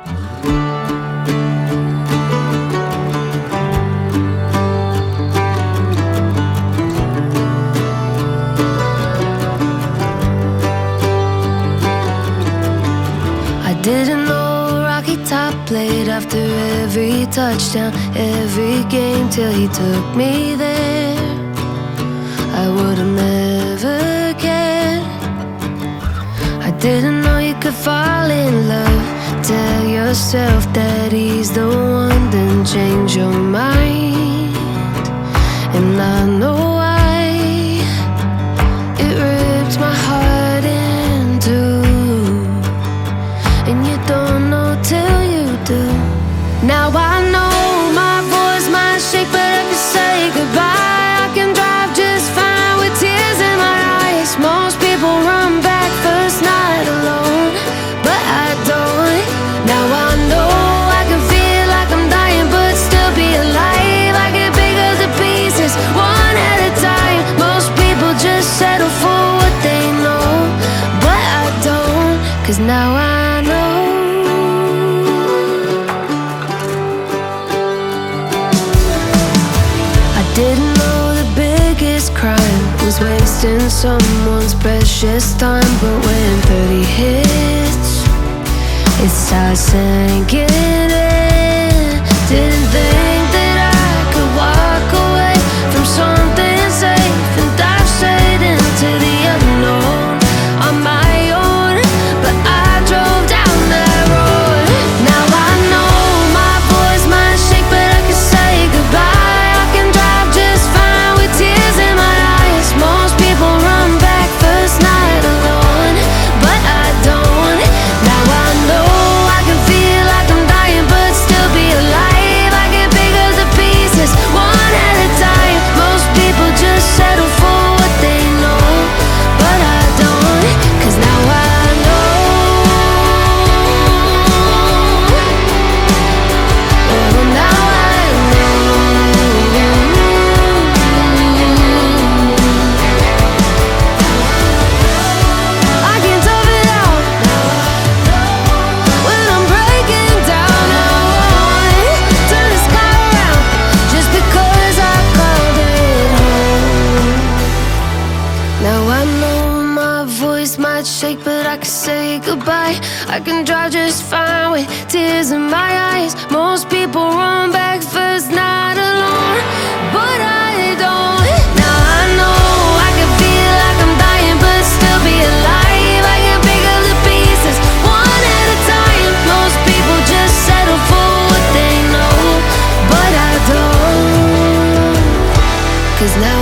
I didn't know Rocky Top played after every touchdown, every game till he took me there. I would've never cared. I didn't know you could fall in love. Tell yourself that he's the one, then change your mind. And I know why. It ripped my heart in two, and you don't know till you do. Now I know my voice might shake, but I can say goodbye. I can drive just fine with tears in my eyes. Most people run back first night alone, but I don't. Now I know I can feel like I'm dying, but still be alive. I get bigger the pieces, one at a time. Most people just settle for what they know, but I don't, 'cause now I know. Didn't know the biggest crime was wasting someone's precious time. But when 30 hits, it starts sinking in. Didn't think that I could walk away from something safe and dive straight into the unknown on my own, but I drove down that road. Now I know my voice might shake, but I can say goodbye. Most people run back first night alone, but I don't. Now I know I can feel like I'm dying, but still be alive. I get bigger the pieces, one at a time. Most people just settle for what they know, but I don't, 'cause now I know. Oh, now I know. Shake, but I can say goodbye. I can drive just fine with tears in my eyes. Most people run back first night alone, but I don't. Now I know I can feel like I'm dying, but still be alive. I get bigger the pieces, one at a time. Most people just settle for what they know, but I don't, 'cause now